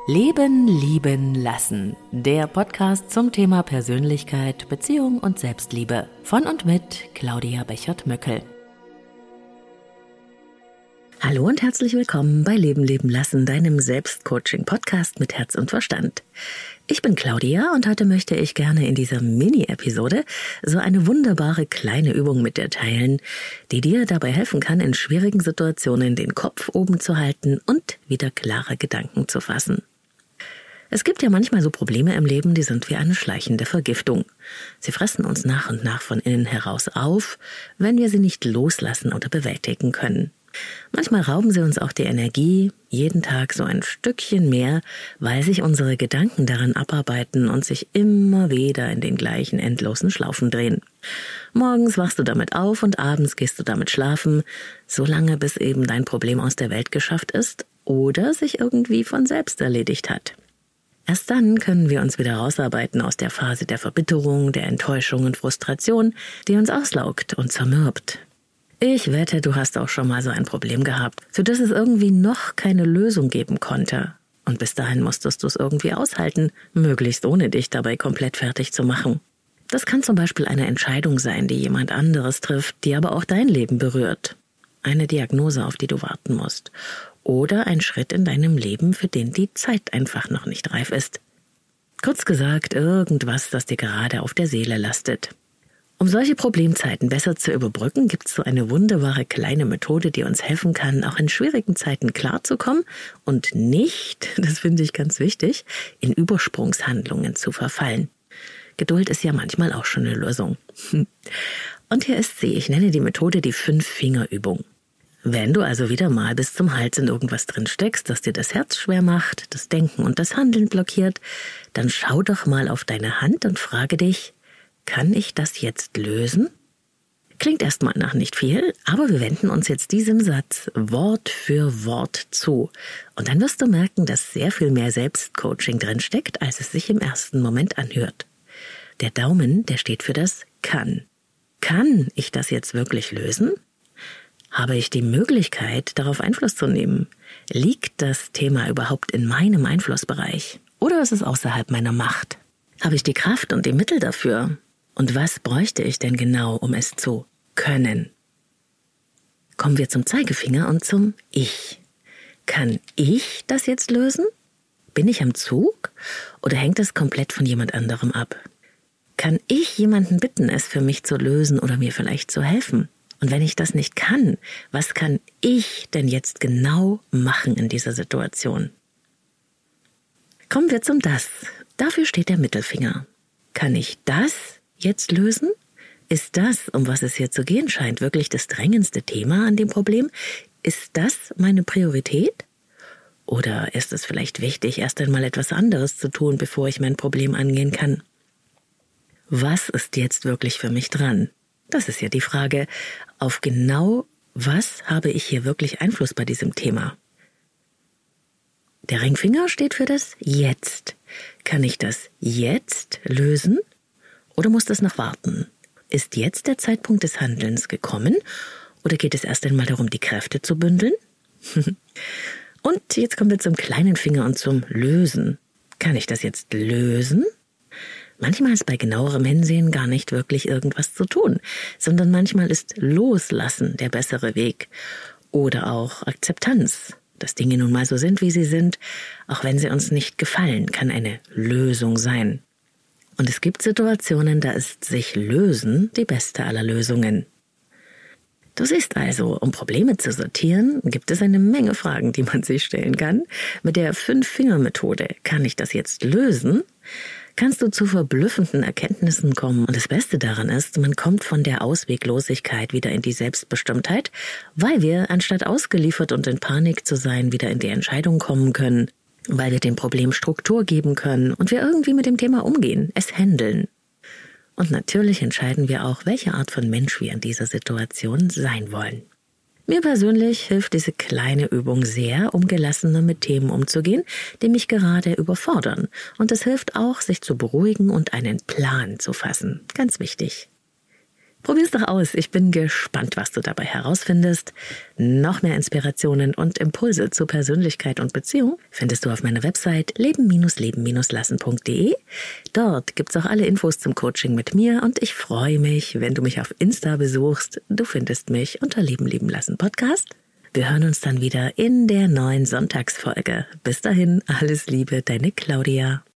Leben, lieben, lassen. Der Podcast zum Thema Persönlichkeit, Beziehung und Selbstliebe. Von und mit Claudia Bechert-Möckel. Hallo und herzlich willkommen bei Leben, leben, lassen, deinem Selbstcoaching-Podcast mit Herz und Verstand. Ich bin Claudia und heute möchte ich gerne in dieser Mini-Episode so eine wunderbare kleine Übung mit dir teilen, die dir dabei helfen kann, in schwierigen Situationen den Kopf oben zu halten und wieder klare Gedanken zu fassen. Es gibt ja manchmal so Probleme im Leben, die sind wie eine schleichende Vergiftung. Sie fressen uns nach und nach von innen heraus auf, wenn wir sie nicht loslassen oder bewältigen können. Manchmal rauben sie uns auch die Energie, jeden Tag so ein Stückchen mehr, weil sich unsere Gedanken daran abarbeiten und sich immer wieder in den gleichen endlosen Schlaufen drehen. Morgens wachst du damit auf und abends gehst du damit schlafen, solange bis eben dein Problem aus der Welt geschafft ist oder sich irgendwie von selbst erledigt hat. Erst dann können wir uns wieder rausarbeiten aus der Phase der Verbitterung, der Enttäuschung und Frustration, die uns auslaugt und zermürbt. Ich wette, du hast auch schon mal so ein Problem gehabt, für das es irgendwie noch keine Lösung geben konnte. Und bis dahin musstest du es irgendwie aushalten, möglichst ohne dich dabei komplett fertig zu machen. Das kann zum Beispiel eine Entscheidung sein, die jemand anderes trifft, die aber auch dein Leben berührt. Eine Diagnose, auf die du warten musst. Oder ein Schritt in deinem Leben, für den die Zeit einfach noch nicht reif ist. Kurz gesagt, irgendwas, das dir gerade auf der Seele lastet. Um solche Problemzeiten besser zu überbrücken, gibt es so eine wunderbare kleine Methode, die uns helfen kann, auch in schwierigen Zeiten klarzukommen und nicht, das finde ich ganz wichtig, in Übersprungshandlungen zu verfallen. Geduld ist ja manchmal auch schon eine Lösung. Und hier ist sie, ich nenne die Methode die 5-Finger-Übung. Wenn du also wieder mal bis zum Hals in irgendwas drin steckst, das dir das Herz schwer macht, das Denken und das Handeln blockiert, dann schau doch mal auf deine Hand und frage dich, kann ich das jetzt lösen? Klingt erstmal nach nicht viel, aber wir wenden uns jetzt diesem Satz Wort für Wort zu. Und dann wirst du merken, dass sehr viel mehr Selbstcoaching drin steckt, als es sich im ersten Moment anhört. Der Daumen, der steht für das Kann. Kann ich das jetzt wirklich lösen? Habe ich die Möglichkeit, darauf Einfluss zu nehmen? Liegt das Thema überhaupt in meinem Einflussbereich? Oder ist es außerhalb meiner Macht? Habe ich die Kraft und die Mittel dafür? Und was bräuchte ich denn genau, um es zu können? Kommen wir zum Zeigefinger und zum Ich. Kann ich das jetzt lösen? Bin ich am Zug? Oder hängt es komplett von jemand anderem ab? Kann ich jemanden bitten, es für mich zu lösen oder mir vielleicht zu helfen? Und wenn ich das nicht kann, was kann ich denn jetzt genau machen in dieser Situation? Kommen wir zum Das. Dafür steht der Mittelfinger. Kann ich das jetzt lösen? Ist das, um was es hier zu gehen scheint, wirklich das drängendste Thema an dem Problem? Ist das meine Priorität? Oder ist es vielleicht wichtig, erst einmal etwas anderes zu tun, bevor ich mein Problem angehen kann? Was ist jetzt wirklich für mich dran? Das ist ja die Frage, auf genau was habe ich hier wirklich Einfluss bei diesem Thema? Der Ringfinger steht für das Jetzt. Kann ich das jetzt lösen oder muss das noch warten? Ist jetzt der Zeitpunkt des Handelns gekommen oder geht es erst einmal darum, die Kräfte zu bündeln? Und jetzt kommen wir zum kleinen Finger und zum Lösen. Kann ich das jetzt lösen? Manchmal ist bei genauerem Hinsehen gar nicht wirklich irgendwas zu tun, sondern manchmal ist Loslassen der bessere Weg oder auch Akzeptanz. Dass Dinge nun mal so sind, wie sie sind, auch wenn sie uns nicht gefallen, kann eine Lösung sein. Und es gibt Situationen, da ist sich lösen die beste aller Lösungen. Du siehst also, um Probleme zu sortieren, gibt es eine Menge Fragen, die man sich stellen kann. Mit der 5-Finger-Methode, kann ich das jetzt lösen? Kannst du zu verblüffenden Erkenntnissen kommen. Und das Beste daran ist, man kommt von der Ausweglosigkeit wieder in die Selbstbestimmtheit, weil wir, anstatt ausgeliefert und in Panik zu sein, wieder in die Entscheidung kommen können, weil wir dem Problem Struktur geben können und wir irgendwie mit dem Thema umgehen, es handeln. Und natürlich entscheiden wir auch, welche Art von Mensch wir in dieser Situation sein wollen. Mir persönlich hilft diese kleine Übung sehr, um gelassener mit Themen umzugehen, die mich gerade überfordern. Und es hilft auch, sich zu beruhigen und einen Plan zu fassen. Ganz wichtig. Probier's doch aus. Ich bin gespannt, was du dabei herausfindest. Noch mehr Inspirationen und Impulse zu Persönlichkeit und Beziehung findest du auf meiner Website leben-lassen.de. Dort gibt's auch alle Infos zum Coaching mit mir und ich freue mich, wenn du mich auf Insta besuchst. Du findest mich unter Leben leben lassen Podcast. Wir hören uns dann wieder in der neuen Sonntagsfolge. Bis dahin, alles Liebe, deine Claudia.